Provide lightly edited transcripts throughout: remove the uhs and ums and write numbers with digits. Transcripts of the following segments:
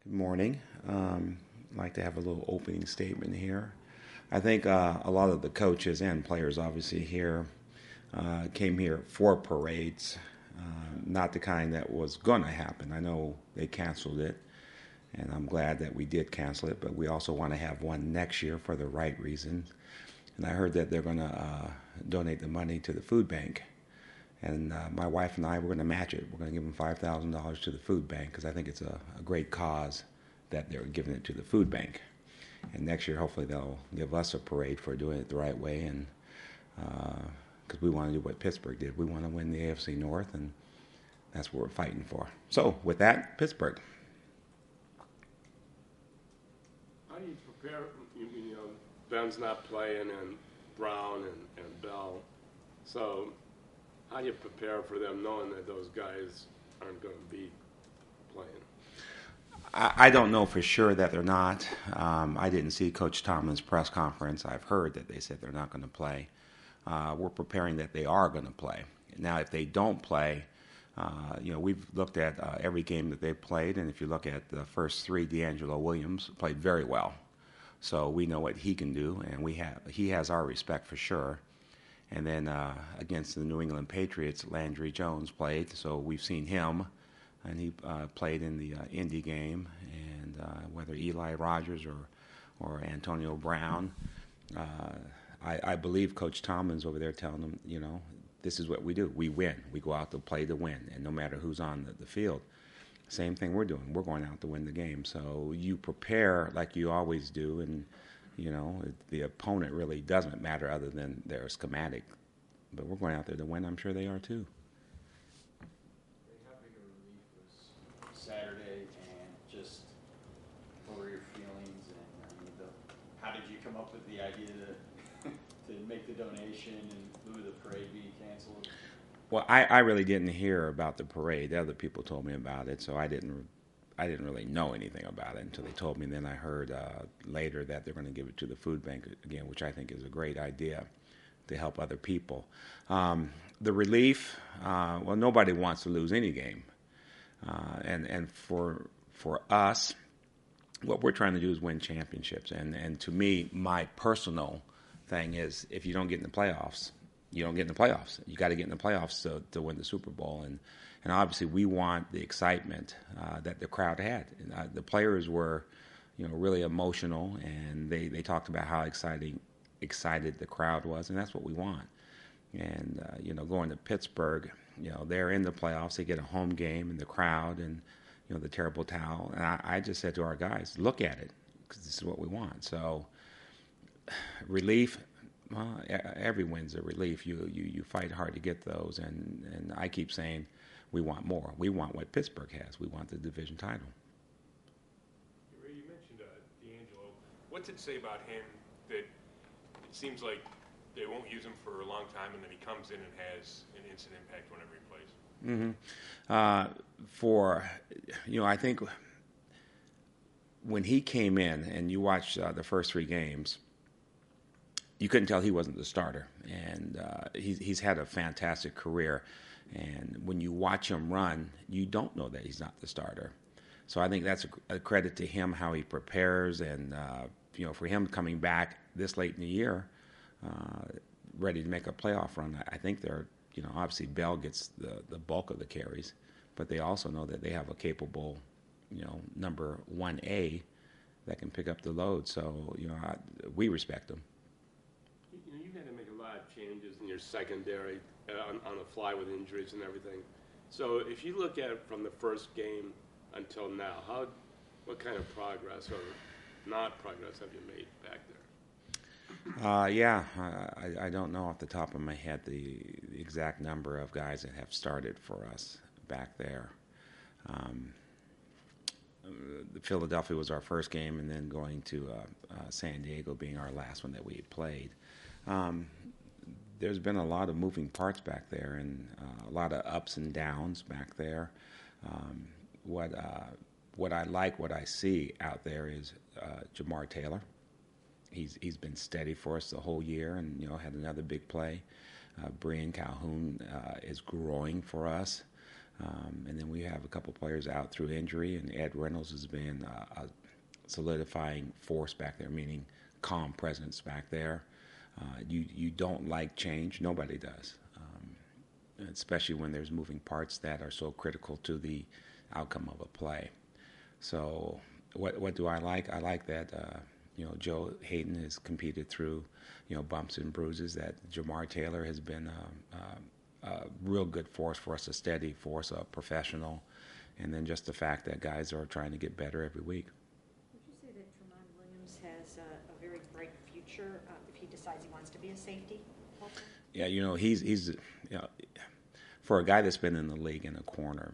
Morning. I'd like to have a little opening statement here. I think a lot of the coaches and players, obviously, here came here for parades, not the kind that was going to happen. I know they canceled it, and I'm glad that we did cancel it, but we also want to have one next year for the right reason. And I heard that they're going to donate the money to the food bank. And my wife and I, we're going to match it. We're going to give them $5,000 to the food bank because I think it's a great cause that they're giving it to the food bank. And next year, hopefully, they'll give us a parade for doing it the right way. And because we want to do what Pittsburgh did, we want to win the AFC North, and that's what we're fighting for. So, with that, Pittsburgh. How do you prepare? You know, Ben's not playing, and Brown and Bell. So, how do you prepare for them knowing that those guys aren't going to be playing? I don't know for sure that they're not. I didn't see Coach Tomlin's press conference. I've heard that they said they're not going to play. We're preparing that they are going to play. Now, if they don't play, we've looked at every game that they've played, and if you look at the first three, D'Angelo Williams played very well. So we know what he can do, and he has our respect for sure. And then against the New England Patriots, Landry Jones played, so we've seen him, and he played in the Indy game. And whether Eli Rogers or Antonio Brown, I believe Coach Tomlin's over there telling them, this is what we do. We win. We go out to play to win, and no matter who's on the field. Same thing we're doing. We're going out to win the game. So you prepare like you always do, and the opponent really doesn't matter other than their schematic. But we're going out there to win. I'm sure they are too. How big a relief was Saturday, and just what were your feelings? And how did you come up with the idea to make the donation and move the parade be canceled? Well, I really didn't hear about the parade. The other people told me about it, so I didn't really know anything about it until they told me. And then I heard later that they're going to give it to the food bank again, which I think is a great idea to help other people. The relief, nobody wants to lose any game. And for us, what we're trying to do is win championships. And to me, my personal thing is if you don't get in the playoffs, you don't get in the playoffs. You got to get in the playoffs to win the Super Bowl. And obviously, we want the excitement that the crowd had. The players were, really emotional, and they talked about how excited the crowd was, and that's what we want. And going to Pittsburgh, they're in the playoffs. They get a home game, and the crowd, and the terrible towel. And I just said to our guys, look at it, because this is what we want. So relief. Well, every win's a relief. You fight hard to get those, and I keep saying we want more. We want what Pittsburgh has. We want the division title. You mentioned D'Angelo. What's it say about him that it seems like they won't use him for a long time, and then he comes in and has an instant impact whenever he plays? I think when he came in, and you watched the first three games, you couldn't tell he wasn't the starter, and he's had a fantastic career. And when you watch him run, you don't know that he's not the starter. So I think that's a credit to him, how he prepares, and for him coming back this late in the year, ready to make a playoff run. I think they're, obviously Bell gets the bulk of the carries, but they also know that they have a capable, number 1A that can pick up the load. So we respect them. You've had to make a lot of changes in your secondary on the fly with injuries and everything. So if you look at it from the first game until now, what kind of progress or not progress have you made back there? I don't know off the top of my head the exact number of guys that have started for us back there. Philadelphia was our first game, and then going to San Diego being our last one that we had played. There's been a lot of moving parts back there, and a lot of ups and downs back there. What I like, what I see out there is Jamar Taylor. He's been steady for us the whole year, and had another big play. Brian Calhoun is growing for us. And then we have a couple players out through injury, and Ed Reynolds has been a solidifying force back there, meaning calm presence back there. You don't like change. Nobody does, especially when there's moving parts that are so critical to the outcome of a play. So what do I like? I like that Joe Hayden has competed through bumps and bruises. That Jamar Taylor has been a real good force for us, a steady force, a professional, and then just the fact that guys are trying to get better every week. Would you say that Tramon Williams has a very bright future if he decides he wants to be a safety? Also? Yeah, he's for a guy that's been in the league in a corner.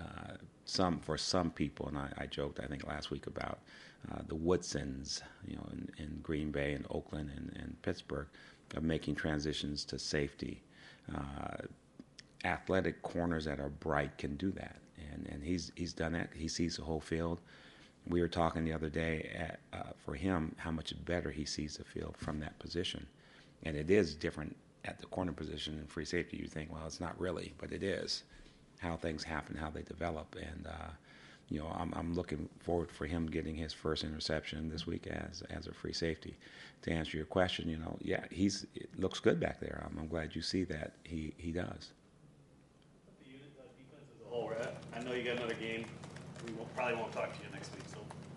For some people, and I joked I think last week about the Woodsons, in Green Bay and Oakland and Pittsburgh, of making transitions to safety. Athletic corners that are bright can do that, and he's done that. He sees the whole field. We were talking the other day for him how much better he sees the field from that position, and it is different at the corner position in free safety. You think, well, it's not really, but it is. How things happen, how they develop, and I'm looking forward for him getting his first interception this week as a free safety. To answer your question, it looks good back there. I'm glad you see that he does. The unit, defense as a whole, right? I know you got another game. We probably won't talk to you next week. So,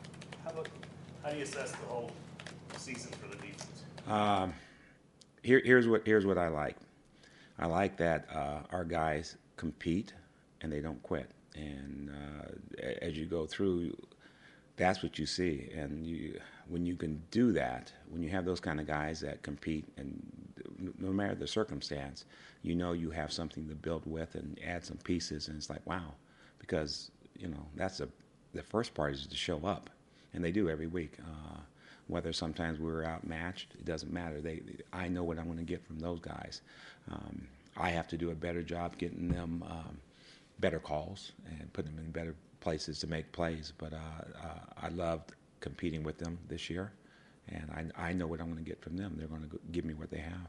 how do you assess the whole season for the defense? Here's what I like. I like that our guys compete and they don't quit. And as you go through, that's what you see. And when you can do that, when you have those kind of guys that compete, and no matter the circumstance, you have something to build with and add some pieces. And it's like, wow, because that's the first part is to show up, and they do every week. Whether sometimes we're outmatched, it doesn't matter. I know what I'm going to get from those guys. I have to do a better job getting them better calls and putting them in better places to make plays. But I loved competing with them this year, and I know what I'm going to get from them. They're going to give me what they have.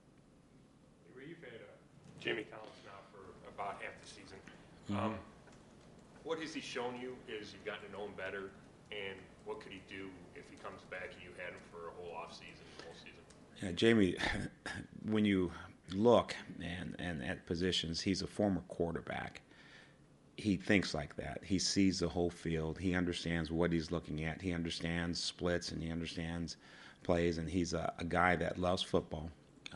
You've had Jamie Collins now for about half the season. What has he shown you as you've gotten to know him better, and what could he do if he comes back and you had him for a whole whole season? Yeah, Jamie, when you look and at positions, he's a former quarterback. He thinks like that. He sees the whole field. He understands what he's looking at. He understands splits and he understands plays. And he's a guy that loves football.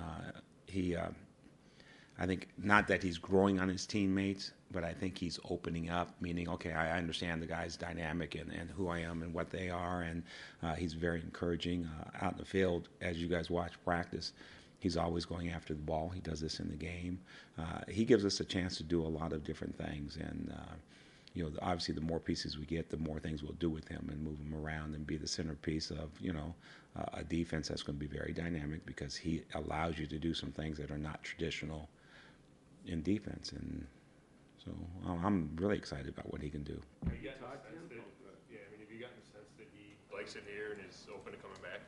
I think not that he's growing on his teammates, but I think he's opening up, meaning, okay, I understand the guy's dynamic and who I am and what they are. And he's very encouraging out in the field. As you guys watch practice, he's always going after the ball. He does this in the game. He gives us a chance to do a lot of different things. And, obviously the more pieces we get, the more things we'll do with him and move him around and be the centerpiece of, a defense that's going to be very dynamic because he allows you to do some things that are not traditional in defense. And so I'm really excited about what he can do. Have you gotten the sense that, have you gotten the sense that he likes it here and is open to coming back?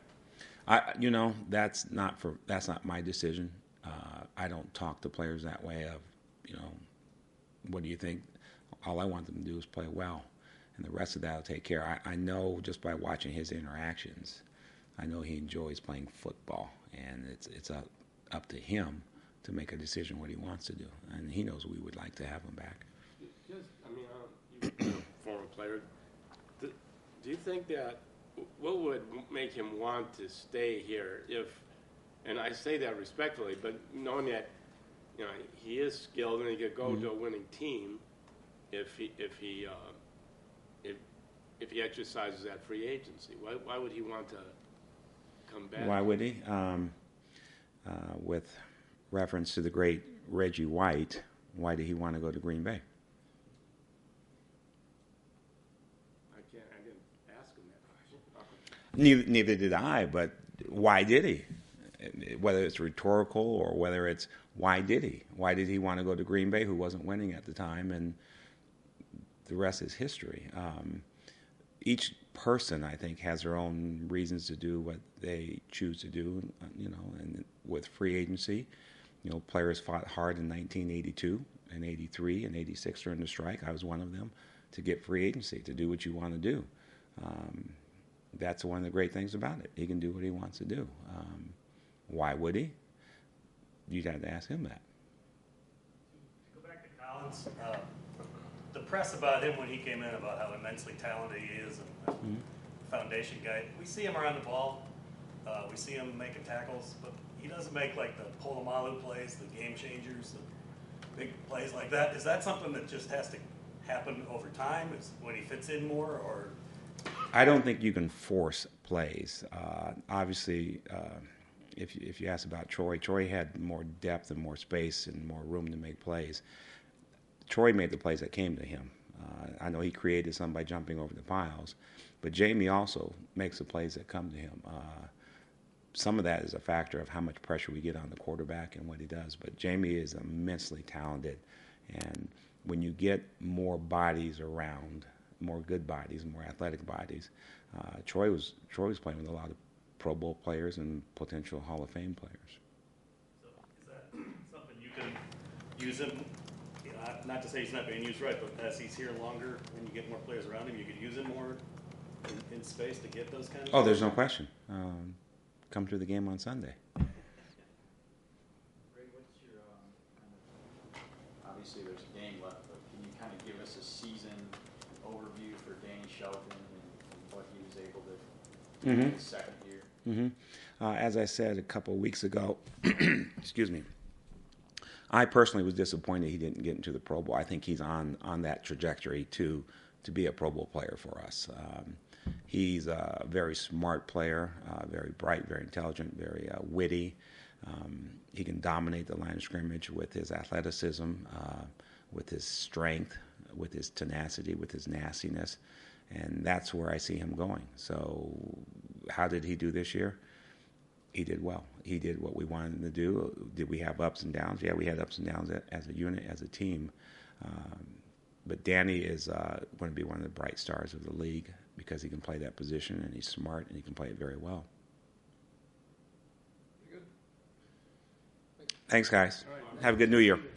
That's not my decision. I don't talk to players that way of, what do you think? All I want them to do is play well, and the rest of that I'll take care. I know just by watching his interactions, I know he enjoys playing football, and it's up to him to make a decision what he wants to do, and he knows we would like to have him back. You're a former player. Do you think that what would make him want to stay here and I say that respectfully, but knowing that he is skilled and he could go to a winning team if he exercises that free agency? Why would he want to come back? Why would he? With reference to the great Reggie White, why did he want to go to Green Bay? I didn't ask him that question. Neither did I, but why did he? Whether it's rhetorical or whether it's why did he? Why did he want to go to Green Bay, who wasn't winning at the time? And the rest is history. Each person, I think, has their own reasons to do what they choose to do, and with free agency, players fought hard in 1982, in 83 and 86 during the strike. I was one of them to get free agency, to do what you want to do. That's one of the great things about it. He can do what he wants to do. Why would he? You'd have to ask him that. To go back to Collins, the press about him when he came in, about how immensely talented he is and foundation guy, we see him around the ball. We see him making tackles, but he doesn't make like the Polamalu plays, the game changers, the big plays like that. Is that something that just has to happen over time? Is when he fits in more, or? I don't think you can force plays. Obviously, if you ask about Troy had more depth and more space and more room to make plays. Troy made the plays that came to him. I know he created some by jumping over the piles, but Jamie also makes the plays that come to him. Some of that is a factor of how much pressure we get on the quarterback and what he does, but Jamie is immensely talented, and when you get more bodies around, more good bodies, more athletic bodies, Troy was playing with a lot of Pro Bowl players and potential Hall of Fame players. So is that something you can use him? You know, not to say he's not being used right, but as he's here longer and you get more players around him, you could use him more in space to get those kind of. Oh, there's no question. Come to the game on Sunday. Ray, what's your, obviously there's a game left, but can you kind of give us a season overview for Danny Shelton and what he was able to do in his second year? As I said a couple of weeks ago, excuse me, I personally was disappointed he didn't get into the Pro Bowl. I think he's on that trajectory to be a Pro Bowl player for us. He's a very smart player, very bright, very intelligent, very witty. He can dominate the line of scrimmage with his athleticism, with his strength, with his tenacity, with his nastiness, and that's where I see him going. So how did he do this year? He did well. He did what we wanted him to do. Did we have ups and downs? Yeah, we had ups and downs as a unit, as a team. But Danny is going to be one of the bright stars of the league because he can play that position, and he's smart, and he can play it very well. Thanks, guys. Have a good New Year.